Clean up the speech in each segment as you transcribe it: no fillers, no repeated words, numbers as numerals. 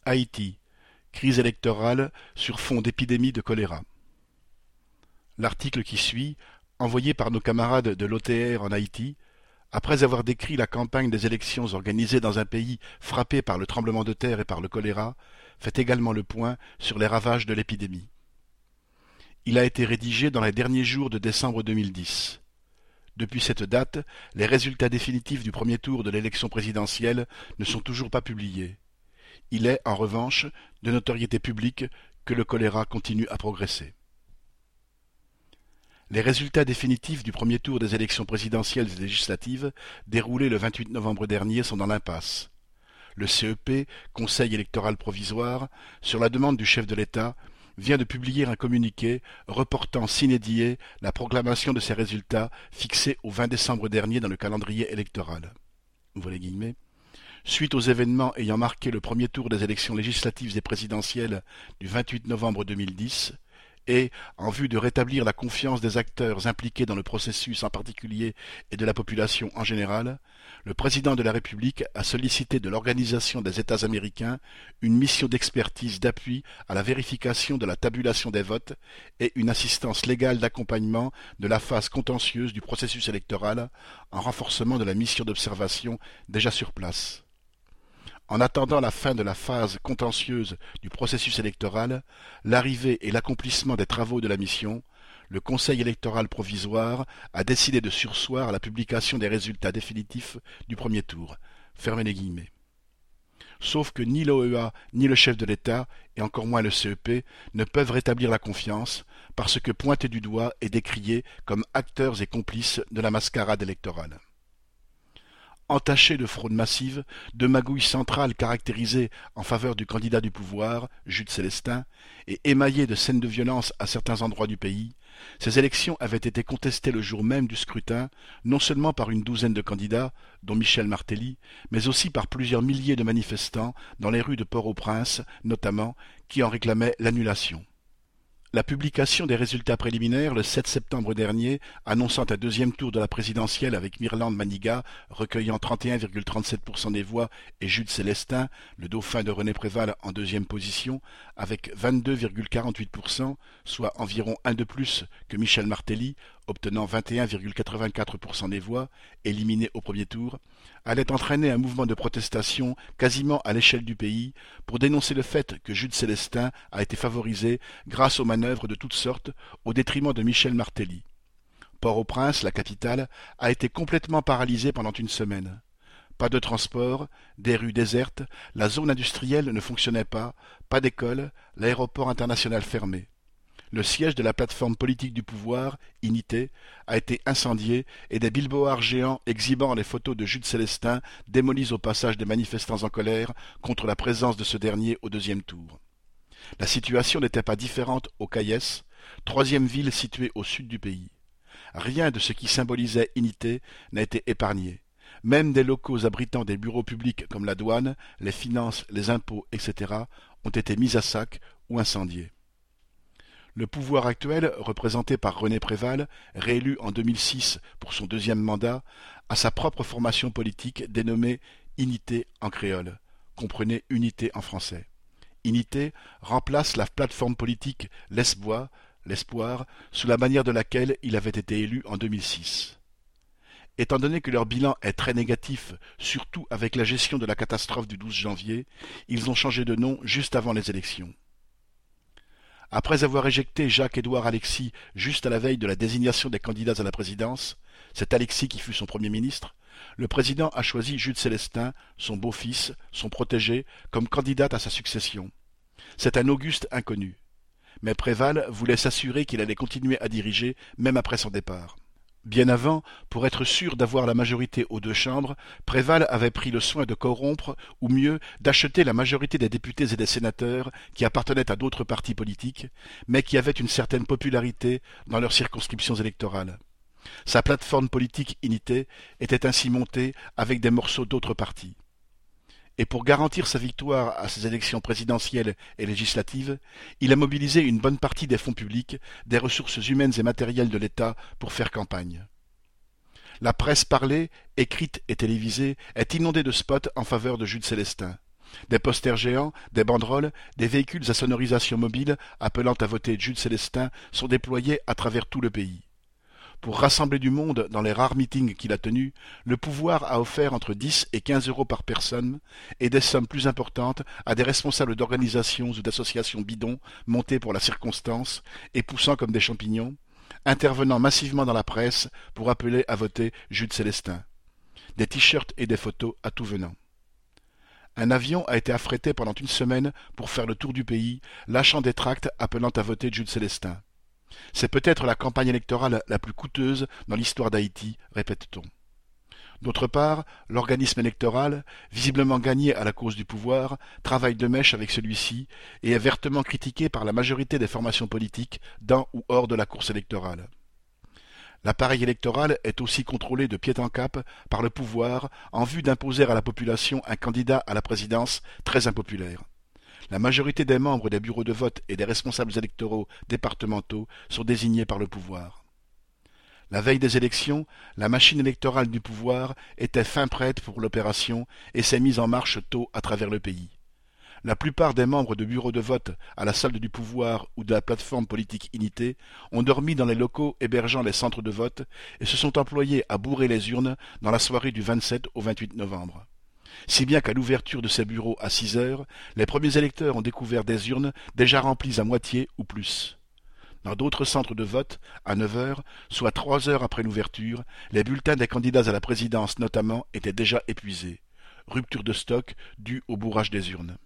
Haïti, crise électorale sur fond d'épidémie de choléra. L'article qui suit, envoyé par nos camarades de l'OTR en Haïti, après avoir décrit la campagne des élections organisées dans un pays frappé par le tremblement de terre et par le choléra, fait également le point sur les ravages de l'épidémie. Il a été rédigé dans les derniers jours de décembre 2010. Depuis cette date, les résultats définitifs du premier tour de l'élection présidentielle ne sont toujours pas publiés. Il est, en revanche, de notoriété publique que le choléra continue à progresser. Les résultats définitifs du premier tour des élections présidentielles et législatives, déroulées le 28 novembre dernier, sont dans l'impasse. Le CEP, Conseil électoral provisoire, sur la demande du chef de l'État, vient de publier un communiqué reportant sine die la proclamation de ces résultats fixés au 20 décembre dernier dans le calendrier électoral. Ouvrez les guillemets. Suite aux événements ayant marqué le premier tour des élections législatives et présidentielles du 28 novembre 2010, et, en vue de rétablir la confiance des acteurs impliqués dans le processus en particulier et de la population en général, le président de la République a sollicité de l'Organisation des États américains une mission d'expertise d'appui à la vérification de la tabulation des votes et une assistance légale d'accompagnement de la phase contentieuse du processus électoral en renforcement de la mission d'observation déjà sur place. En attendant la fin de la phase contentieuse du processus électoral, l'arrivée et l'accomplissement des travaux de la mission, le Conseil électoral provisoire a décidé de surseoir à la publication des résultats définitifs du premier tour. Fermez les guillemets. Sauf que ni l'OEA ni le chef de l'État, et encore moins le CEP, ne peuvent rétablir la confiance, parce que pointés du doigt et décriés comme acteurs et complices de la mascarade électorale. Entaché de fraude massive, de magouilles centrales caractérisées en faveur du candidat du pouvoir, Jude Célestin, et émaillées de scènes de violence à certains endroits du pays, ces élections avaient été contestées le jour même du scrutin, non seulement par une douzaine de candidats, dont Michel Martelly, mais aussi par plusieurs milliers de manifestants dans les rues de Port-au-Prince, notamment, qui en réclamaient l'annulation. La publication des résultats préliminaires le 7 septembre dernier, annonçant un deuxième tour de la présidentielle avec Mirland Manigat recueillant 31,37% des voix et Jude Célestin, le dauphin de René Préval, en deuxième position, avec 22,48%, soit environ un de plus que Michel Martelly, obtenant 21,84% des voix, éliminé au premier tour, allait entraîner un mouvement de protestation quasiment à l'échelle du pays pour dénoncer le fait que Jude Célestin a été favorisé grâce aux manœuvres de toutes sortes au détriment de Michel Martelly. Port-au-Prince, la capitale, a été complètement paralysée pendant une semaine. Pas de transport, des rues désertes, la zone industrielle ne fonctionnait pas d'école, l'aéroport international fermé. Le siège de la plateforme politique du pouvoir, Unité, a été incendié et des billboards géants exhibant les photos de Jude Célestin démolissent au passage des manifestants en colère contre la présence de ce dernier au deuxième tour. La situation n'était pas différente au Cayes, troisième ville située au sud du pays. Rien de ce qui symbolisait Unité n'a été épargné. Même des locaux abritant des bureaux publics comme la douane, les finances, les impôts, etc. ont été mis à sac ou incendiés. Le pouvoir actuel, représenté par René Préval, réélu en 2006 pour son deuxième mandat, a sa propre formation politique dénommée Unité en créole. Comprenez Unité en français. Unité remplace la plateforme politique l'Espoir, sous la bannière de laquelle il avait été élu en 2006. Étant donné que leur bilan est très négatif, surtout avec la gestion de la catastrophe du 12 janvier, ils ont changé de nom juste avant les élections. Après avoir éjecté Jacques-Édouard Alexis juste à la veille de la désignation des candidats à la présidence, c'est Alexis qui fut son premier ministre, le président a choisi Jude Célestin, son beau-fils, son protégé, comme candidate à sa succession. C'est un auguste inconnu. Mais Préval voulait s'assurer qu'il allait continuer à diriger même après son départ. Bien avant, pour être sûr d'avoir la majorité aux deux chambres, Préval avait pris le soin de corrompre, ou mieux, d'acheter la majorité des députés et des sénateurs qui appartenaient à d'autres partis politiques, mais qui avaient une certaine popularité dans leurs circonscriptions électorales. Sa plateforme politique Unité était ainsi montée avec des morceaux d'autres partis. Et pour garantir sa victoire à ces élections présidentielles et législatives, il a mobilisé une bonne partie des fonds publics, des ressources humaines et matérielles de l'État pour faire campagne. La presse parlée, écrite et télévisée, est inondée de spots en faveur de Jude Célestin. Des posters géants, des banderoles, des véhicules à sonorisation mobile appelant à voter Jude Célestin sont déployés à travers tout le pays. Pour rassembler du monde dans les rares meetings qu'il a tenus, le pouvoir a offert entre 10 et 15 euros par personne et des sommes plus importantes à des responsables d'organisations ou d'associations bidons montées pour la circonstance et poussant comme des champignons, intervenant massivement dans la presse pour appeler à voter Jude Célestin. Des t-shirts et des photos à tout venant. Un avion a été affrété pendant une semaine pour faire le tour du pays, lâchant des tracts appelant à voter Jude Célestin. C'est peut-être la campagne électorale la plus coûteuse dans l'histoire d'Haïti, répète-t-on. D'autre part, l'organisme électoral, visiblement gagné à la cause du pouvoir, travaille de mèche avec celui-ci et est vertement critiqué par la majorité des formations politiques dans ou hors de la course électorale. L'appareil électoral est aussi contrôlé de pied en cap par le pouvoir en vue d'imposer à la population un candidat à la présidence très impopulaire. La majorité des membres des bureaux de vote et des responsables électoraux départementaux sont désignés par le pouvoir. La veille des élections, la machine électorale du pouvoir était fin prête pour l'opération et s'est mise en marche tôt à travers le pays. La plupart des membres de bureaux de vote à la solde du pouvoir ou de la plateforme politique Unité ont dormi dans les locaux hébergeant les centres de vote et se sont employés à bourrer les urnes dans la soirée du 27 au 28 novembre. Si bien qu'à l'ouverture de ces bureaux à 6 heures, les premiers électeurs ont découvert des urnes déjà remplies à moitié ou plus. Dans d'autres centres de vote, à 9 heures, soit 3 heures après l'ouverture, les bulletins des candidats à la présidence notamment étaient déjà épuisés. Rupture de stock due au bourrage des urnes.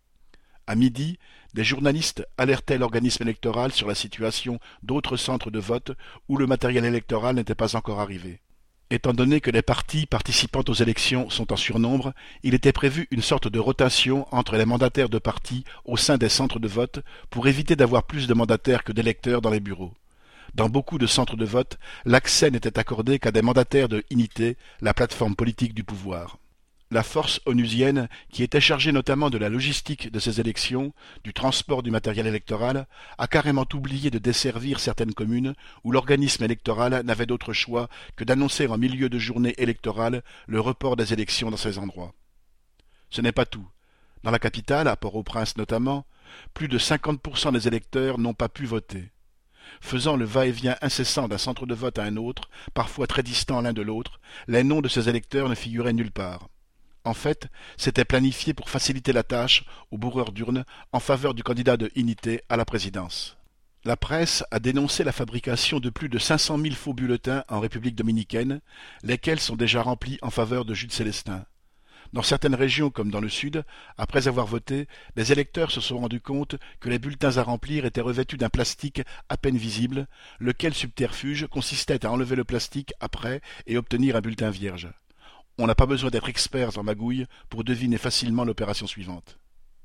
À midi, des journalistes alertaient l'organisme électoral sur la situation d'autres centres de vote où le matériel électoral n'était pas encore arrivé. Étant donné que les partis participant aux élections sont en surnombre, il était prévu une sorte de rotation entre les mandataires de partis au sein des centres de vote pour éviter d'avoir plus de mandataires que d'électeurs dans les bureaux. Dans beaucoup de centres de vote, l'accès n'était accordé qu'à des mandataires de Unité, la plateforme politique du pouvoir. La force onusienne, qui était chargée notamment de la logistique de ces élections, du transport du matériel électoral, a carrément oublié de desservir certaines communes où l'organisme électoral n'avait d'autre choix que d'annoncer en milieu de journée électorale le report des élections dans ces endroits. Ce n'est pas tout. Dans la capitale, à Port-au-Prince notamment, plus de 50% des électeurs n'ont pas pu voter. Faisant le va-et-vient incessant d'un centre de vote à un autre, parfois très distants l'un de l'autre, les noms de ces électeurs ne figuraient nulle part. En fait, c'était planifié pour faciliter la tâche aux bourreurs d'urnes en faveur du candidat de Unité à la présidence. La presse a dénoncé la fabrication de plus de 500 000 faux bulletins en République dominicaine, lesquels sont déjà remplis en faveur de Jude Célestin. Dans certaines régions comme dans le sud, après avoir voté, les électeurs se sont rendus compte que les bulletins à remplir étaient revêtus d'un plastique à peine visible, lequel subterfuge consistait à enlever le plastique après et obtenir un bulletin vierge. On n'a pas besoin d'être expert en magouille pour deviner facilement l'opération suivante.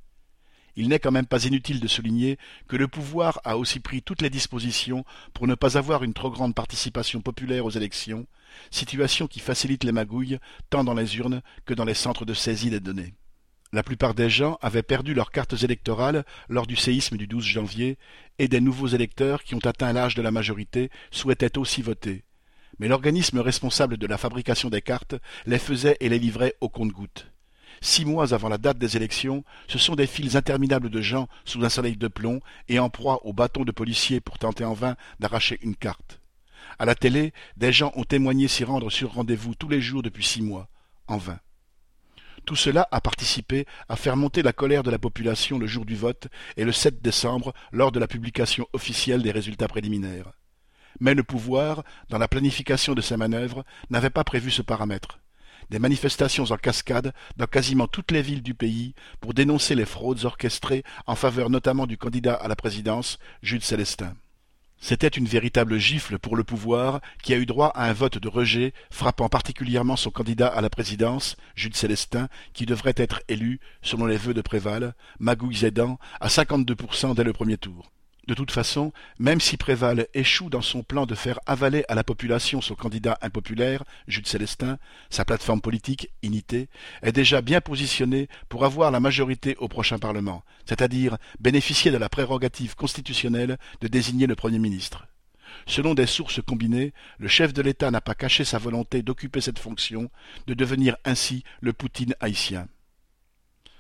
Il n'est quand même pas inutile de souligner que le pouvoir a aussi pris toutes les dispositions pour ne pas avoir une trop grande participation populaire aux élections, situation qui facilite les magouilles tant dans les urnes que dans les centres de saisie des données. La plupart des gens avaient perdu leurs cartes électorales lors du séisme du 12 janvier et des nouveaux électeurs qui ont atteint l'âge de la majorité souhaitaient aussi voter. Mais l'organisme responsable de la fabrication des cartes les faisait et les livrait au compte-gouttes. 6 mois avant la date des élections, ce sont des files interminables de gens sous un soleil de plomb et en proie aux bâtons de policiers pour tenter en vain d'arracher une carte. À la télé, des gens ont témoigné s'y rendre sur rendez-vous tous les jours depuis 6 mois, en vain. Tout cela a participé à faire monter la colère de la population le jour du vote et le 7 décembre lors de la publication officielle des résultats préliminaires. Mais le pouvoir, dans la planification de ses manœuvres, n'avait pas prévu ce paramètre. Des manifestations en cascade dans quasiment toutes les villes du pays pour dénoncer les fraudes orchestrées en faveur notamment du candidat à la présidence, Jude Célestin. C'était une véritable gifle pour le pouvoir qui a eu droit à un vote de rejet frappant particulièrement son candidat à la présidence, Jude Célestin, qui devrait être élu, selon les vœux de Préval, magouilles aidant, à 52% dès le premier tour. De toute façon, même si Préval échoue dans son plan de faire avaler à la population son candidat impopulaire, Jude Célestin, sa plateforme politique, Unité, est déjà bien positionnée pour avoir la majorité au prochain Parlement, c'est-à-dire bénéficier de la prérogative constitutionnelle de désigner le Premier ministre. Selon des sources combinées, le chef de l'État n'a pas caché sa volonté d'occuper cette fonction, de devenir ainsi le Poutine haïtien.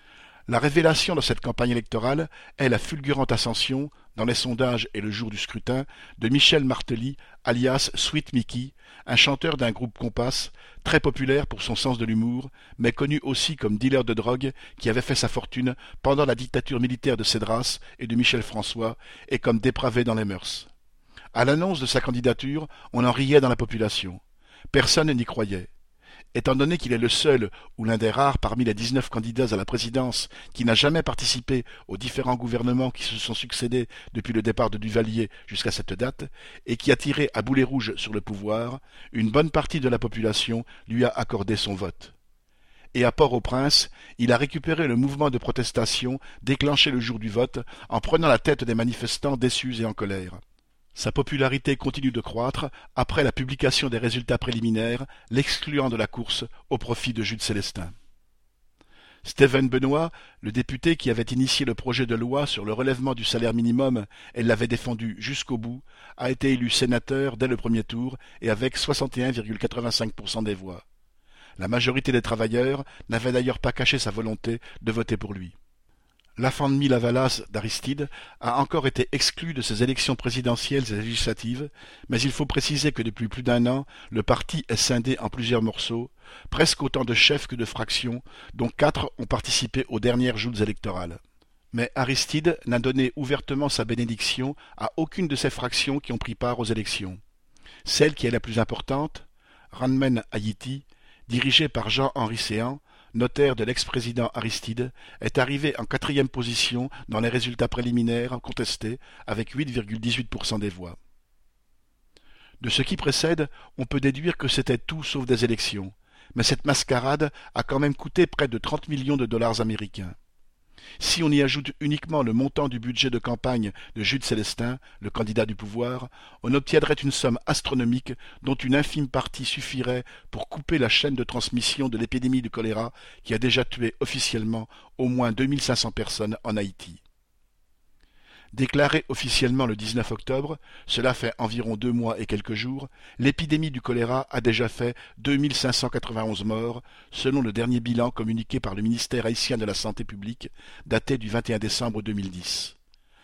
La révélation de cette campagne électorale est la fulgurante ascension, dans les sondages et le jour du scrutin, de Michel Martelly, alias Sweet Mickey, un chanteur d'un groupe Compass, très populaire pour son sens de l'humour, mais connu aussi comme dealer de drogue qui avait fait sa fortune pendant la dictature militaire de Cédras et de Michel François, et comme dépravé dans les mœurs. À l'annonce de sa candidature, on en riait dans la population. Personne n'y croyait. Étant donné qu'il est le seul ou l'un des rares parmi les 19 candidats à la présidence qui n'a jamais participé aux différents gouvernements qui se sont succédés depuis le départ de Duvalier jusqu'à cette date, et qui a tiré à boulet rouge sur le pouvoir, une bonne partie de la population lui a accordé son vote. Et à Port-au-Prince, il a récupéré le mouvement de protestation déclenché le jour du vote en prenant la tête des manifestants déçus et en colère. Sa popularité continue de croître après la publication des résultats préliminaires, l'excluant de la course au profit de Jude Célestin. Stephen Benoît, le député qui avait initié le projet de loi sur le relèvement du salaire minimum et l'avait défendu jusqu'au bout, a été élu sénateur dès le premier tour et avec 61,85% des voix. La majorité des travailleurs n'avait d'ailleurs pas caché sa volonté de voter pour lui. L'afant de Lavalas d'Aristide a encore été exclu de ces élections présidentielles et législatives, mais il faut préciser que depuis plus d'un an, le parti est scindé en plusieurs morceaux, presque autant de chefs que de fractions, dont 4 ont participé aux dernières joutes électorales. Mais Aristide n'a donné ouvertement sa bénédiction à aucune de ces fractions qui ont pris part aux élections. Celle qui est la plus importante, Ranmen Haïti, dirigée par Jean-Henri Séan, notaire de l'ex-président Aristide, est arrivé en 4e position dans les résultats préliminaires contestés avec 8,18% des voix. De ce qui précède, on peut déduire que c'était tout sauf des élections, mais cette mascarade a quand même coûté près de 30 millions de dollars américains. Si on y ajoute uniquement le montant du budget de campagne de Jude Célestin, le candidat du pouvoir, on obtiendrait une somme astronomique dont une infime partie suffirait pour couper la chaîne de transmission de l'épidémie du choléra qui a déjà tué officiellement au moins 2500 personnes en Haïti. Déclarée officiellement le 19 octobre, cela fait environ 2 mois et quelques jours, l'épidémie du choléra a déjà fait 2591 morts, selon le dernier bilan communiqué par le ministère haïtien de la Santé publique, daté du 21 décembre 2010.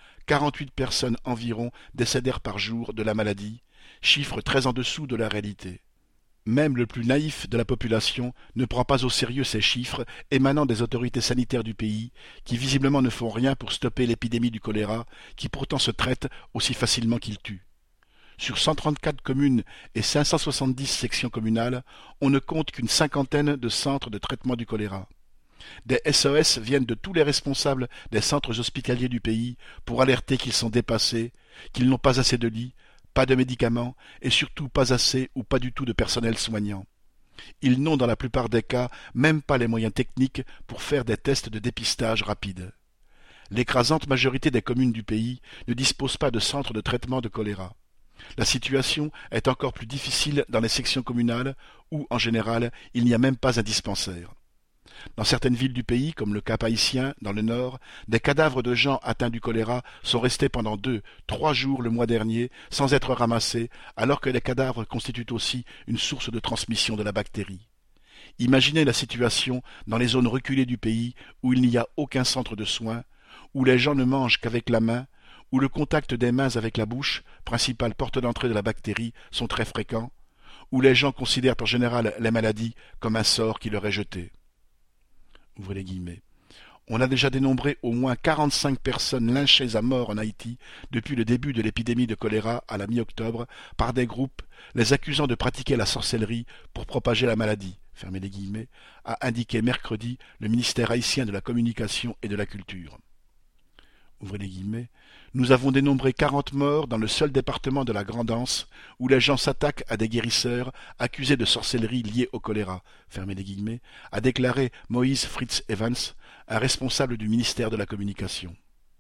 48 personnes environ décédèrent par jour de la maladie, chiffre très en dessous de la réalité. Même le plus naïf de la population ne prend pas au sérieux ces chiffres émanant des autorités sanitaires du pays, qui visiblement ne font rien pour stopper l'épidémie du choléra, qui pourtant se traite aussi facilement qu'il tue. Sur 134 communes et 570 sections communales, on ne compte qu'une cinquantaine de centres de traitement du choléra. Des SOS viennent de tous les responsables des centres hospitaliers du pays pour alerter qu'ils sont dépassés, qu'ils n'ont pas assez de lits, pas de médicaments et surtout pas assez ou pas du tout de personnel soignant. Ils n'ont dans la plupart des cas même pas les moyens techniques pour faire des tests de dépistage rapides. L'écrasante majorité des communes du pays ne disposent pas de centres de traitement de choléra. La situation est encore plus difficile dans les sections communales où, en général, il n'y a même pas un dispensaire. Dans certaines villes du pays, comme le Cap-Haïtien, dans le nord, des cadavres de gens atteints du choléra sont restés pendant 2-3 jours le mois dernier sans être ramassés, alors que les cadavres constituent aussi une source de transmission de la bactérie. Imaginez la situation dans les zones reculées du pays où il n'y a aucun centre de soins, où les gens ne mangent qu'avec la main, où le contact des mains avec la bouche, principale porte d'entrée de la bactérie, sont très fréquents, où les gens considèrent en général les maladies comme un sort qui leur est jeté. Ouvrez les guillemets. On a déjà dénombré au moins 45 personnes lynchées à mort en Haïti depuis le début de l'épidémie de choléra à la mi-octobre par des groupes les accusant de pratiquer la sorcellerie pour propager la maladie, fermez les guillemets, a indiqué mercredi le ministère haïtien de la Communication et de la Culture. Ouvrez les guillemets. Nous avons dénombré 40 morts dans le seul département de la Grande-Anse où les gens s'attaquent à des guérisseurs accusés de sorcellerie liée au choléra, fermez les guillemets, a déclaré Moïse Fritz Evans, un responsable du ministère de la Communication.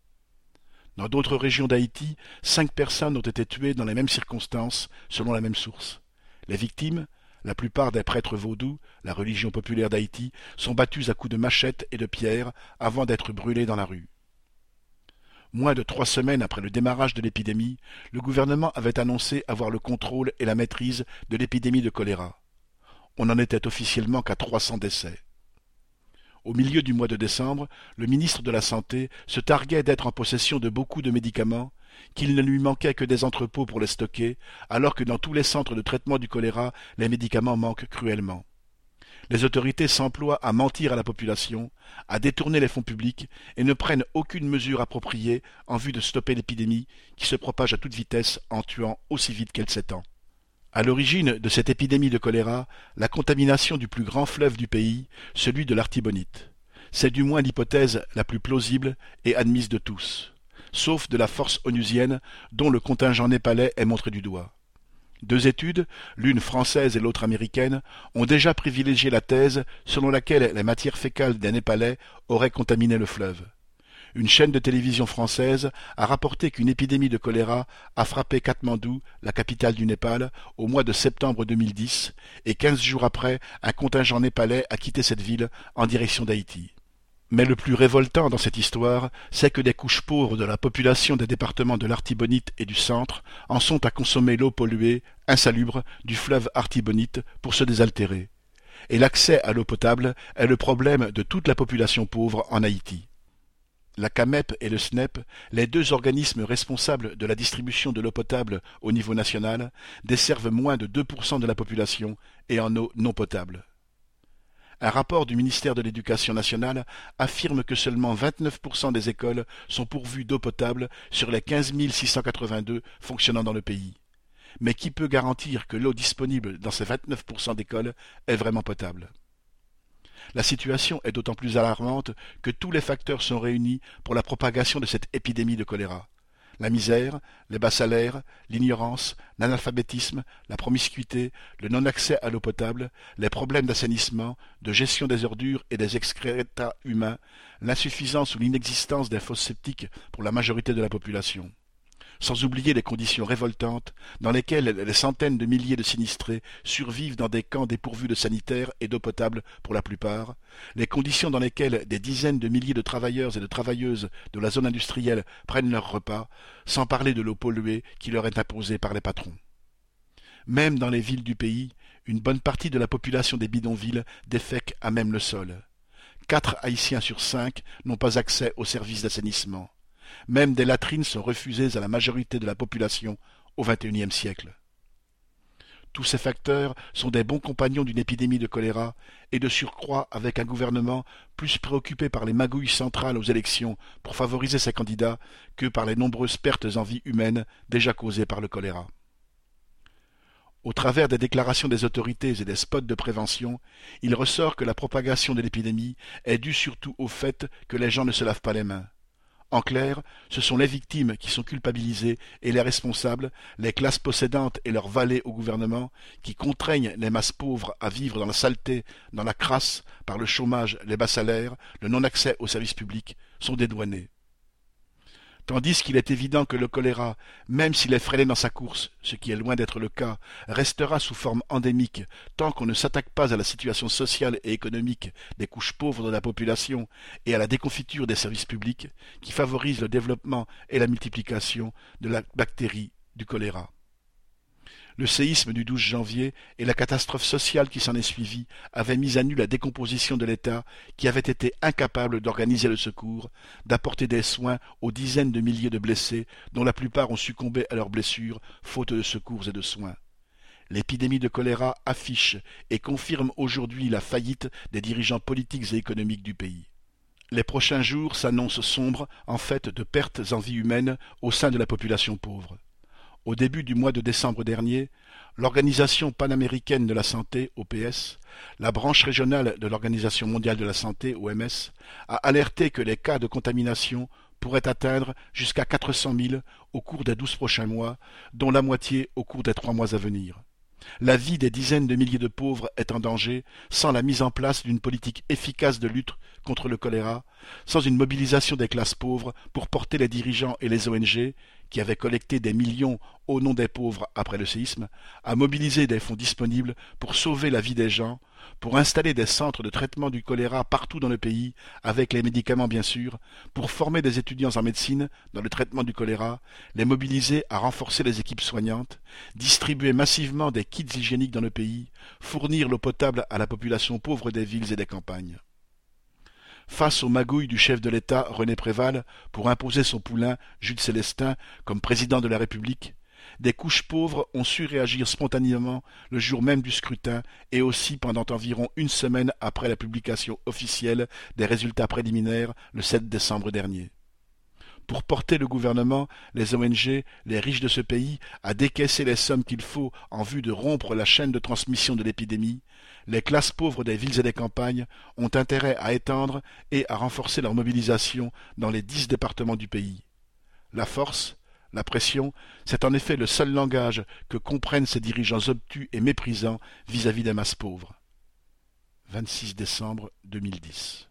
Dans d'autres régions d'Haïti, 5 personnes ont été tuées dans les mêmes circonstances, selon la même source. Les victimes, la plupart des prêtres vaudous, la religion populaire d'Haïti, sont battus à coups de machettes et de pierres avant d'être brûlés dans la rue. Moins de 3 semaines après le démarrage de l'épidémie, le gouvernement avait annoncé avoir le contrôle et la maîtrise de l'épidémie de choléra. On n'en était officiellement qu'à 300 décès. Au milieu du mois de décembre, le ministre de la Santé se targuait d'être en possession de beaucoup de médicaments, qu'il ne lui manquait que des entrepôts pour les stocker, alors que dans tous les centres de traitement du choléra, les médicaments manquent cruellement. Les autorités s'emploient à mentir à la population, à détourner les fonds publics et ne prennent aucune mesure appropriée en vue de stopper l'épidémie qui se propage à toute vitesse en tuant aussi vite qu'elle s'étend. À l'origine de cette épidémie de choléra, la contamination du plus grand fleuve du pays, celui de l'Artibonite. C'est du moins l'hypothèse la plus plausible et admise de tous, sauf de la force onusienne dont le contingent népalais est montré du doigt. Deux études, l'une française et l'autre américaine, ont déjà privilégié la thèse selon laquelle les matières fécales des Népalais auraient contaminé le fleuve. Une chaîne de télévision française a rapporté qu'une épidémie de choléra a frappé Katmandou, la capitale du Népal, au mois de septembre 2010, et 15 jours après, un contingent népalais a quitté cette ville en direction d'Haïti. Mais le plus révoltant dans cette histoire, c'est que des couches pauvres de la population des départements de l'Artibonite et du centre en sont à consommer l'eau polluée, insalubre, du fleuve Artibonite pour se désaltérer. Et l'accès à l'eau potable est le problème de toute la population pauvre en Haïti. La CAMEP et le SNEP, les deux organismes responsables de la distribution de l'eau potable au niveau national, desservent moins de 2% de la population et en eau non potable. Un rapport du ministère de l'Éducation nationale affirme que seulement 29% des écoles sont pourvues d'eau potable sur les 15 682 fonctionnant dans le pays. Mais qui peut garantir que l'eau disponible dans ces 29% d'écoles est vraiment potable ? La situation est d'autant plus alarmante que tous les facteurs sont réunis pour la propagation de cette épidémie de choléra. La misère, les bas salaires, l'ignorance, l'analphabétisme, la promiscuité, le non-accès à l'eau potable, les problèmes d'assainissement, de gestion des ordures et des excréta humains, l'insuffisance ou l'inexistence des fosses septiques pour la majorité de la population. Sans oublier les conditions révoltantes dans lesquelles les centaines de milliers de sinistrés survivent dans des camps dépourvus de sanitaires et d'eau potable pour la plupart, les conditions dans lesquelles des dizaines de milliers de travailleurs et de travailleuses de la zone industrielle prennent leur repas, sans parler de l'eau polluée qui leur est imposée par les patrons. Même dans les villes du pays, une bonne partie de la population des bidonvilles défèque à même le sol. 4 Haïtiens sur 5 n'ont pas accès aux services d'assainissement. Même des latrines sont refusées à la majorité de la population au XXIe siècle. Tous ces facteurs sont des bons compagnons d'une épidémie de choléra, et de surcroît avec un gouvernement plus préoccupé par les magouilles centrales aux élections pour favoriser ses candidats que par les nombreuses pertes en vie humaine déjà causées par le choléra. Au travers des déclarations des autorités et des spots de prévention, il ressort que la propagation de l'épidémie est due surtout au fait que les gens ne se lavent pas les mains. En clair, ce sont les victimes qui sont culpabilisées et les responsables, les classes possédantes et leurs valets au gouvernement, qui contraignent les masses pauvres à vivre dans la saleté, dans la crasse, par le chômage, les bas salaires, le non-accès aux services publics, sont dédouanés. Tandis qu'il est évident que le choléra, même s'il est freiné dans sa course, ce qui est loin d'être le cas, restera sous forme endémique tant qu'on ne s'attaque pas à la situation sociale et économique des couches pauvres de la population et à la déconfiture des services publics, qui favorisent le développement et la multiplication de la bactérie du choléra. Le séisme du 12 janvier et la catastrophe sociale qui s'en est suivie avaient mis à nu la décomposition de l'État qui avait été incapable d'organiser le secours, d'apporter des soins aux dizaines de milliers de blessés dont la plupart ont succombé à leurs blessures faute de secours et de soins. L'épidémie de choléra affiche et confirme aujourd'hui la faillite des dirigeants politiques et économiques du pays. Les prochains jours s'annoncent sombres en fait de pertes en vie humaine au sein de la population pauvre. Au début du mois de décembre dernier, l'Organisation panaméricaine de la santé, OPS, la branche régionale de l'Organisation mondiale de la santé, OMS, a alerté que les cas de contamination pourraient atteindre jusqu'à 400 000 au cours des 12 prochains mois, dont la moitié au cours des 3 mois à venir. La vie des dizaines de milliers de pauvres est en danger sans la mise en place d'une politique efficace de lutte contre le choléra, sans une mobilisation des classes pauvres pour porter les dirigeants et les ONG, qui avaient collecté des millions au nom des pauvres après le séisme, à mobiliser des fonds disponibles pour sauver la vie des gens, pour installer des centres de traitement du choléra partout dans le pays, avec les médicaments bien sûr, pour former des étudiants en médecine dans le traitement du choléra, les mobiliser à renforcer les équipes soignantes, distribuer massivement des kits hygiéniques dans le pays, fournir l'eau potable à la population pauvre des villes et des campagnes. Face aux magouilles du chef de l'État, René Préval, pour imposer son poulain, Jules Célestin, comme président de la République, des couches pauvres ont su réagir spontanément le jour même du scrutin et aussi pendant environ une semaine après la publication officielle des résultats préliminaires le 7 décembre dernier. Pour porter le gouvernement, les ONG, les riches de ce pays, à décaisser les sommes qu'il faut en vue de rompre la chaîne de transmission de l'épidémie, les classes pauvres des villes et des campagnes ont intérêt à étendre et à renforcer leur mobilisation dans les 10 départements du pays. La force, la pression, c'est en effet le seul langage que comprennent ces dirigeants obtus et méprisants vis-à-vis des masses pauvres. 26 décembre 2010.